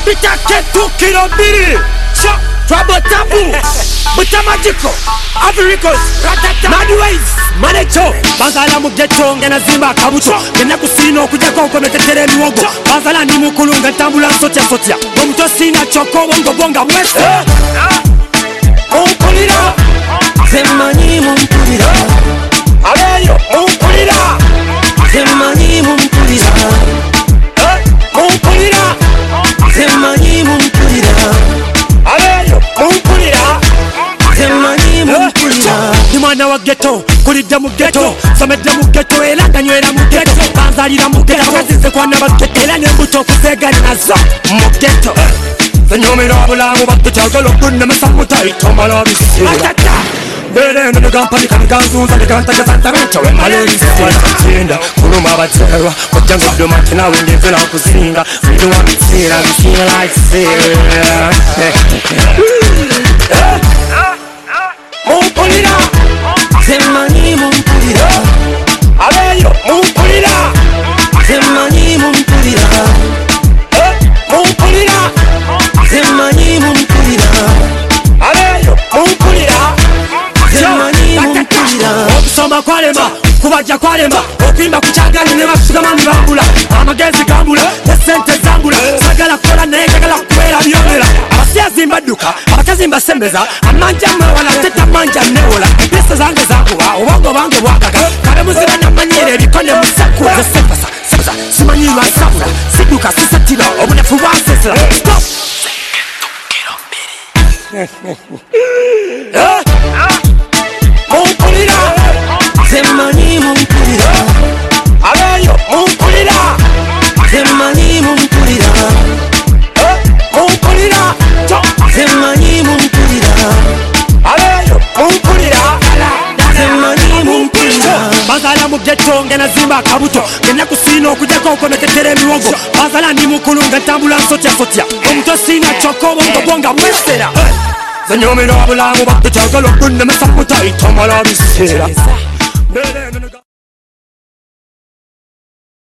bitake 2 kilo mbili Trouble Tabu Buta Magico Aviricos Madways Manecho Bazala mu ghetto ngena zimba kabuto ngena kusino kujako ukometetere emiwogo bazala ni mukulu ngatambula sotya omuto sina choko wongo bonga mwese Mumpulira Zemanyi mumpulira Aleyo mumpulira Zemanyi mumpulira Mumpulira Zemanyi mumpulira Aleyo mumpulira Zemanyi mumpulira Ni mwana wa ghetto kulidda mu ghetto somedde mu ghetto era nganywera mu ghetto banzalira mu ghetto bazize kwana ba ghetto era n'embuto okuzegana nazo mu ghetto Senyomera obulamu batutagala okunnamisa mutayitomala biseera Bere eno negampani kaniganzunza negantagazantamento wemala ebiseera katinda kuluma abateerwa wajja ng'oddomati nawe ngenzera okuzinga wiruwa biseera bifeela iseera Mumpulira Zemanyi mumpulira Aleyo mumpulira Zemanyi mumpulira Mumpulira Zemanyi mumpulira Aleyo mumpulira Zemanyi mumpulira Okusoma kwalema kubajja kwalema okuyimba kukyagani ne basugama nibambula amagezi gambula esente zambula sagala kukola naye njagala kubeera byonera abasiyazi mbadduka abakazi mbasembeza amanja mwewala teta manja newola empisa zange zakuwa obwongo bange bwagaga kabe muziba namanyire ebikone musakula zesepasa sebuza simanyirwa nsabula sidduka sisatira obunafu bwansesera stop Mumpulira Zemanyi mumpulira Aleyo mumpulira Zemanyi mumpulira Mumpulira Zemanyi mumpulira Aleyo mumpulira Zemanyi mumpulira bazala mu ghetto ngena zimba kabuto ngena kusino okujako ukometetere emiwogo bazala ndi mukulu ngatambula sotya omuto sina choko bongo bonga mwesera Senyomera obulamu batutagala okunnamisa mutayitomala biseera